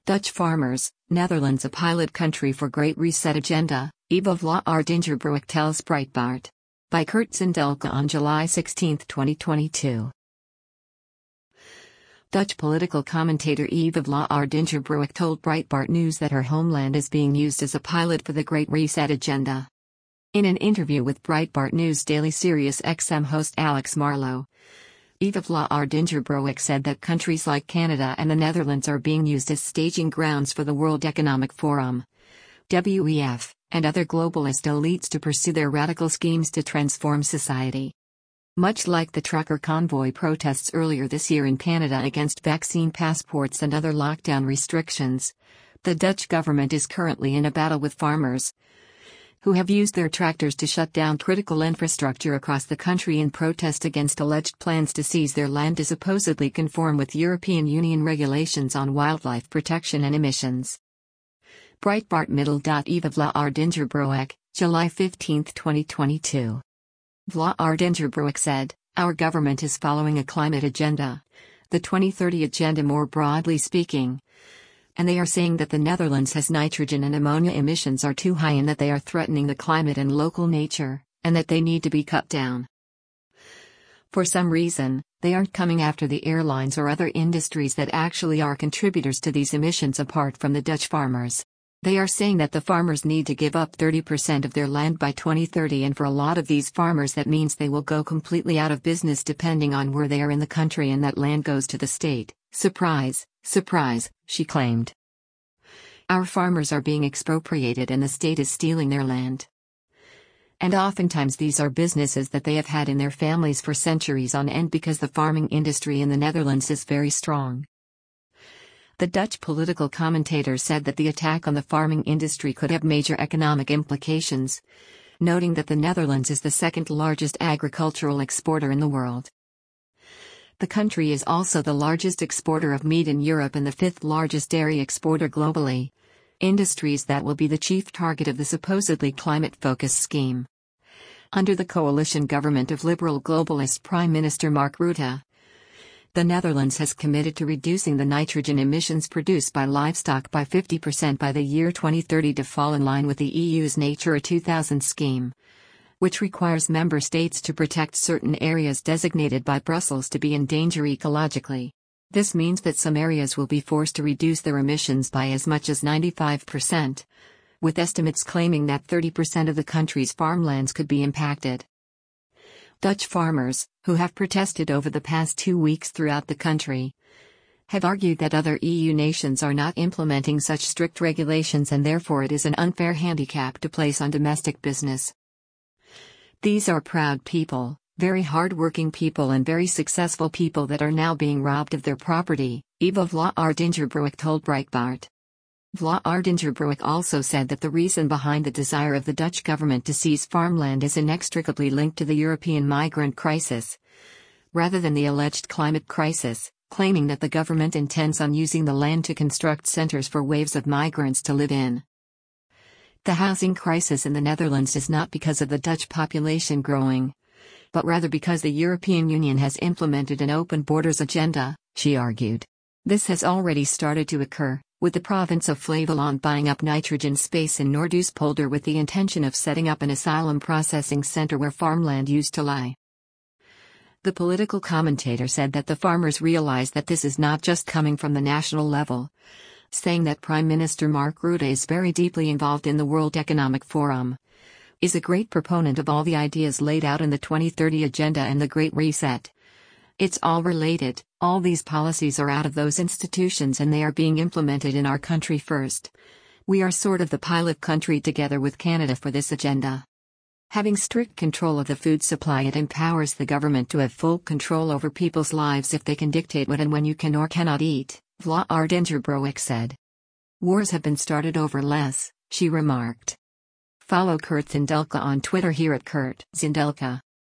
Dutch farmers, Netherlands a pilot country for Great Reset agenda, Eva Vlaardingerbroek tells Breitbart. By Kurt Zindelke on July 16, 2022. Dutch political commentator Eva Vlaardingerbroek told Breitbart News that her homeland is being used as a pilot for the Great Reset agenda. In an interview with Breitbart News Daily Sirius XM host Alex Marlow, Eva Vlaardingerbroek said that countries like Canada and the Netherlands are being used as staging grounds for the World Economic Forum, WEF, and other globalist elites to pursue their radical schemes to transform society. Much like the trucker convoy protests earlier this year in Canada against vaccine passports and other lockdown restrictions, the Dutch government is currently in a battle with farmers, who have used their tractors to shut down critical infrastructure across the country in protest against alleged plans to seize their land to supposedly conform with European Union regulations on wildlife protection and emissions. Breitbart Middle. Eva Vlaardingerbroek, July 15, 2022. Vlaardingerbroek said, "Our government is following a climate agenda, the 2030 agenda more broadly speaking. And they are saying that the Netherlands has nitrogen and ammonia emissions are too high and that they are threatening the climate and local nature, and that they need to be cut down. For some reason, they aren't coming after the airlines or other industries that actually are contributors to these emissions apart from the Dutch farmers. They are saying that the farmers need to give up 30% of their land by 2030, and for a lot of these farmers that means they will go completely out of business depending on where they are in the country, and that land goes to the state. Surprise, surprise," she claimed. "Our farmers are being expropriated and the state is stealing their land. And oftentimes these are businesses that they have had in their families for centuries on end because the farming industry in the Netherlands is very strong." The Dutch political commentator said that the attack on the farming industry could have major economic implications, noting that the Netherlands is the second largest agricultural exporter in the world. The country is also the largest exporter of meat in Europe and the fifth largest dairy exporter globally, industries that will be the chief target of the supposedly climate-focused scheme. Under the coalition government of liberal globalist Prime Minister Mark Rutte, the Netherlands has committed to reducing the nitrogen emissions produced by livestock by 50% by the year 2030 to fall in line with the EU's Natura 2000 scheme, which requires member states to protect certain areas designated by Brussels to be in danger ecologically. This means that some areas will be forced to reduce their emissions by as much as 95%, with estimates claiming that 30% of the country's farmlands could be impacted. Dutch farmers, who have protested over the past 2 weeks throughout the country, have argued that other EU nations are not implementing such strict regulations and therefore it is an unfair handicap to place on domestic business. "These are proud people, very hard-working people and very successful people that are now being robbed of their property," Eva Vlaardingerbroek told Breitbart. Vlaardingerbroek also said that the reason behind the desire of the Dutch government to seize farmland is inextricably linked to the European migrant crisis, rather than the alleged climate crisis, claiming that the government intends on using the land to construct centers for waves of migrants to live in. "The housing crisis in the Netherlands is not because of the Dutch population growing, but rather because the European Union has implemented an open borders agenda," she argued. "This has already started to occur, with the province of Flevoland buying up nitrogen space in Noordoostpolder with the intention of setting up an asylum processing center where farmland used to lie." The political commentator said that the farmers realize that this is not just coming from the national level, saying that Prime Minister Mark Rutte is very deeply involved in the World Economic Forum, is a great proponent of all the ideas laid out in the 2030 Agenda and the Great Reset. "It's all related, all these policies are out of those institutions and they are being implemented in our country first. We are sort of the pilot country together with Canada for this agenda." Having strict control of the food supply, it empowers the government to have full control over people's lives if they can dictate what and when you can or cannot eat, Vlaardingerbroek said. "Wars have been started over less," she remarked. Follow Kurt Zindelke on Twitter here at Kurt Zindelke.